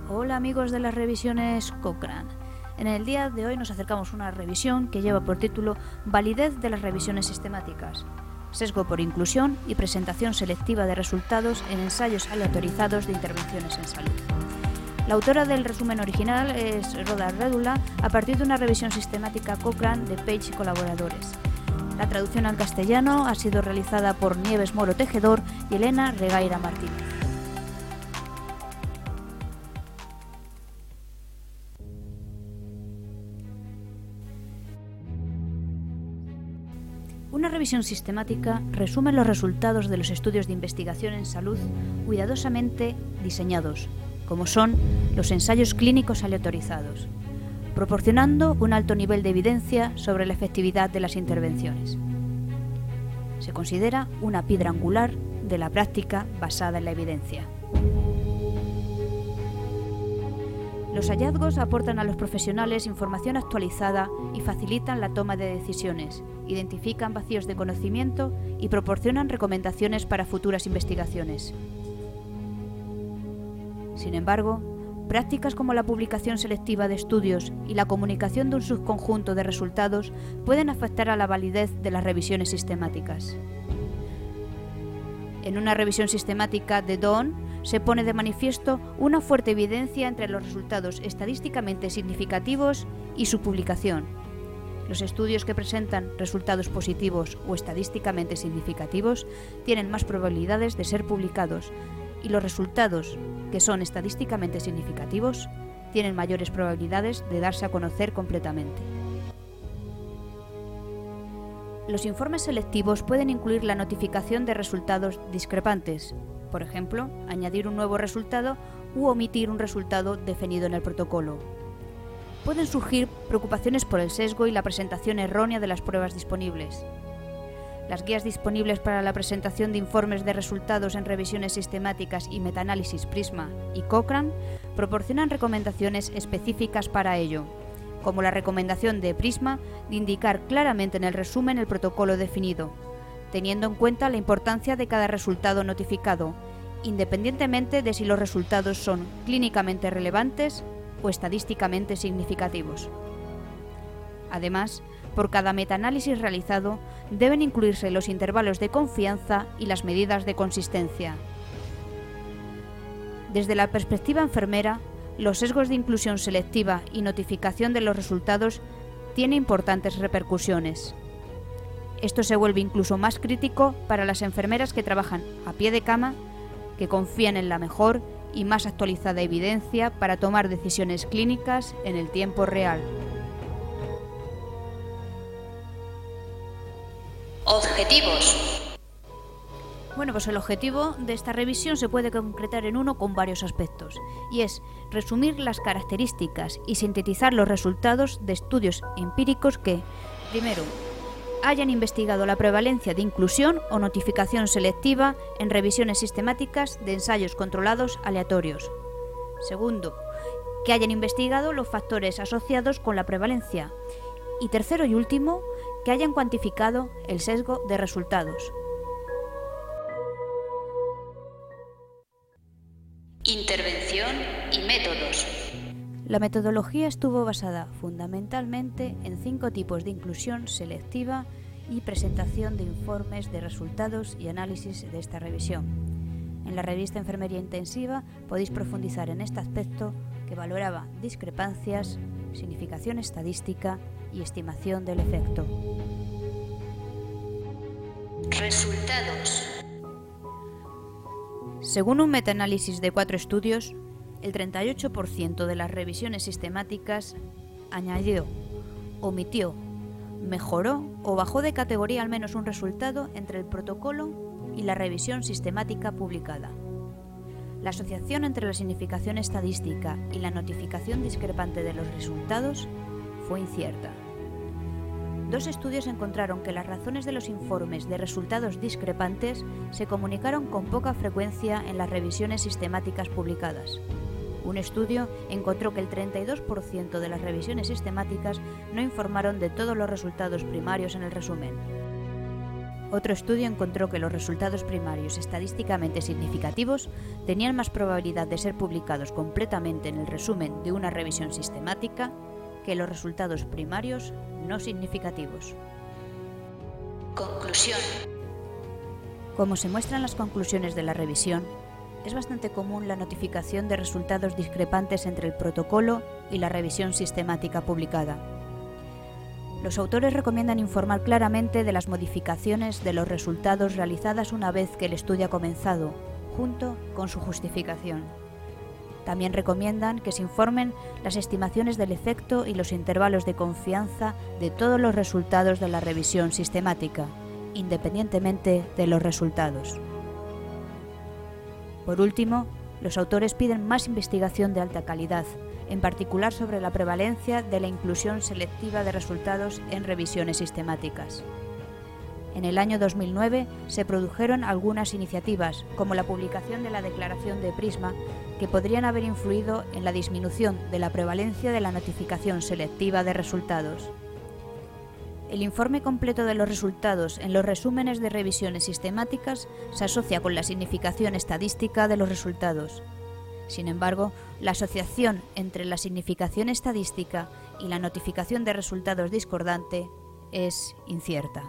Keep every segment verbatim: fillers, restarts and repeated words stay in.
Hola amigos de las revisiones Cochrane. En el día de hoy nos acercamos a una revisión que lleva por título Validez de las revisiones sistemáticas, sesgo por inclusión y presentación selectiva de resultados en ensayos aleatorizados de intervenciones en salud. La autora del resumen original es Rhoda Redula a partir de una revisión sistemática Cochrane de Page y colaboradores. La traducción al castellano ha sido realizada por Nieves Moro Tejedor y Elena Regueira Martínez. Una revisión sistemática resume los resultados de los estudios de investigación en salud cuidadosamente diseñados, como son los ensayos clínicos aleatorizados, proporcionando un alto nivel de evidencia sobre la efectividad de las intervenciones. Se considera una piedra angular de la práctica basada en la evidencia. Los hallazgos aportan a los profesionales información actualizada y facilitan la toma de decisiones, identifican vacíos de conocimiento y proporcionan recomendaciones para futuras investigaciones. Sin embargo, prácticas como la publicación selectiva de estudios y la comunicación de un subconjunto de resultados pueden afectar a la validez de las revisiones sistemáticas. En una revisión sistemática de Dawn se pone de manifiesto una fuerte evidencia entre los resultados estadísticamente significativos y su publicación. Los estudios que presentan resultados positivos o estadísticamente significativos tienen más probabilidades de ser publicados, y los resultados que son estadísticamente significativos tienen mayores probabilidades de darse a conocer completamente. Los informes selectivos pueden incluir la notificación de resultados discrepantes, por ejemplo, añadir un nuevo resultado u omitir un resultado definido en el protocolo. Pueden surgir preocupaciones por el sesgo y la presentación errónea de las pruebas disponibles. Las guías disponibles para la presentación de informes de resultados en revisiones sistemáticas y metaanálisis Prisma y Cochrane proporcionan recomendaciones específicas para ello, como la recomendación de Prisma de indicar claramente en el resumen el protocolo definido, teniendo en cuenta la importancia de cada resultado notificado, independientemente de si los resultados son clínicamente relevantes o estadísticamente significativos. Además, por cada metaanálisis realizado, deben incluirse los intervalos de confianza y las medidas de consistencia. Desde la perspectiva enfermera, los sesgos de inclusión selectiva y notificación de los resultados tienen importantes repercusiones. Esto se vuelve incluso más crítico para las enfermeras que trabajan a pie de cama, que confían en la mejor y más actualizada evidencia para tomar decisiones clínicas en el tiempo real. Objetivos. Bueno, pues el objetivo de esta revisión se puede concretar en uno con varios aspectos, y es resumir las características y sintetizar los resultados de estudios empíricos que, primero, hayan investigado la prevalencia de inclusión o notificación selectiva en revisiones sistemáticas de ensayos controlados aleatorios. Segundo, que hayan investigado los factores asociados con la prevalencia. Y tercero y último, que hayan cuantificado el sesgo de resultados. Intervención y métodos. La metodología estuvo basada fundamentalmente en cinco tipos de inclusión selectiva y presentación de informes de resultados y análisis de esta revisión. En la revista Enfermería Intensiva podéis profundizar en este aspecto que valoraba discrepancias, significación estadística y estimación del efecto. Resultados. Según un metaanálisis de cuatro estudios, el treinta y ocho por ciento de las revisiones sistemáticas añadió, omitió, mejoró o bajó de categoría al menos un resultado entre el protocolo y la revisión sistemática publicada. La asociación entre la significación estadística y la notificación discrepante de los resultados fue incierta. Dos estudios encontraron que las razones de los informes de resultados discrepantes se comunicaron con poca frecuencia en las revisiones sistemáticas publicadas. Un estudio encontró que el treinta y dos por ciento de las revisiones sistemáticas no informaron de todos los resultados primarios en el resumen. otro estudio encontró que los resultados primarios estadísticamente significativos tenían más probabilidad de ser publicados completamente en el resumen de una revisión sistemática que los resultados primarios no significativos. Conclusión. Como se muestran las conclusiones de la revisión, es bastante común la notificación de resultados discrepantes entre el protocolo y la revisión sistemática publicada. Los autores recomiendan informar claramente de las modificaciones de los resultados realizadas una vez que el estudio ha comenzado, junto con su justificación. También recomiendan que se informen las estimaciones del efecto y los intervalos de confianza de todos los resultados de la revisión sistemática, independientemente de los resultados. Por último, los autores piden más investigación de alta calidad, en particular sobre la prevalencia de la inclusión selectiva de resultados en revisiones sistemáticas. En el año dos mil nueve se produjeron algunas iniciativas, como la publicación de la declaración de Prisma, que podrían haber influido en la disminución de la prevalencia de la notificación selectiva de resultados. El informe completo de los resultados en los resúmenes de revisiones sistemáticas se asocia con la significación estadística de los resultados. Sin embargo, la asociación entre la significación estadística y la notificación de resultados discordante es incierta.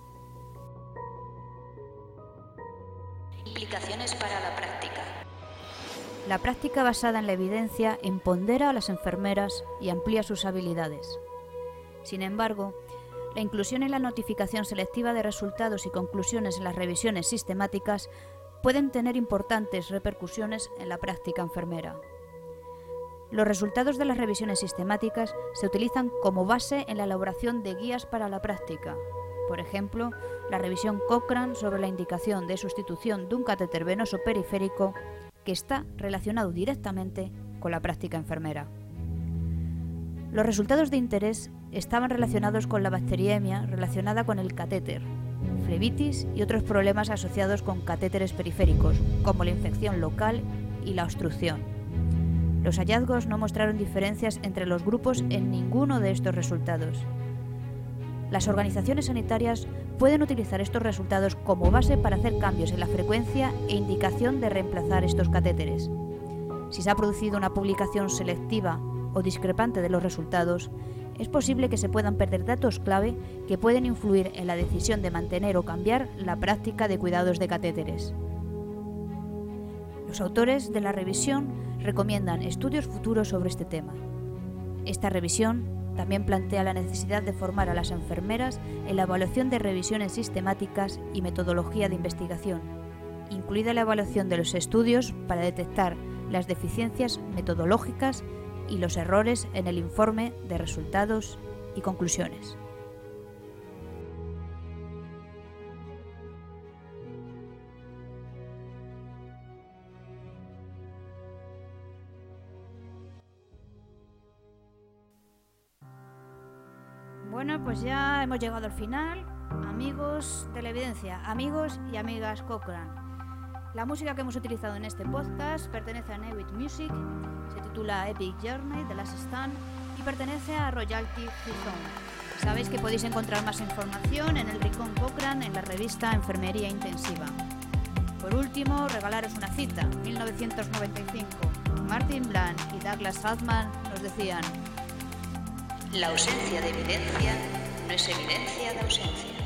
Implicaciones para la práctica. La práctica basada en la evidencia empodera a las enfermeras y amplía sus habilidades. Sin embargo, la inclusión en la notificación selectiva de resultados y conclusiones en las revisiones sistemáticas pueden tener importantes repercusiones en la práctica enfermera. Los resultados de las revisiones sistemáticas se utilizan como base en la elaboración de guías para la práctica. Por ejemplo, la revisión Cochrane sobre la indicación de sustitución de un catéter venoso periférico que está relacionado directamente con la práctica enfermera. Los resultados de interés estaban relacionados con la bacteriemia relacionada con el catéter, flebitis y otros problemas asociados con catéteres periféricos, como la infección local y la obstrucción. Los hallazgos no mostraron diferencias entre los grupos en ninguno de estos resultados. Las organizaciones sanitarias pueden utilizar estos resultados como base para hacer cambios en la frecuencia e indicación de reemplazar estos catéteres. Si se ha producido una publicación selectiva o discrepante de los resultados, es posible que se puedan perder datos clave que pueden influir en la decisión de mantener o cambiar la práctica de cuidados de catéteres. Los autores de la revisión recomiendan estudios futuros sobre este tema. Esta revisión también plantea la necesidad de formar a las enfermeras en la evaluación de revisiones sistemáticas y metodología de investigación, incluida la evaluación de los estudios para detectar las deficiencias metodológicas y los errores en el informe de resultados y conclusiones. Bueno, pues ya hemos llegado al final. Amigos de la evidencia, amigos y amigas Cochrane. La música que hemos utilizado en este podcast pertenece a Newitt Music, se titula Epic Journey de Last Stand y pertenece a Royalty Free Zone. Sabéis que podéis encontrar más información en el Rincón Cochrane en la revista Enfermería Intensiva. Por último, regalaros una cita. mil novecientos noventa y cinco. Martin Bland y Douglas Hartman nos decían: la ausencia de evidencia no es evidencia de ausencia.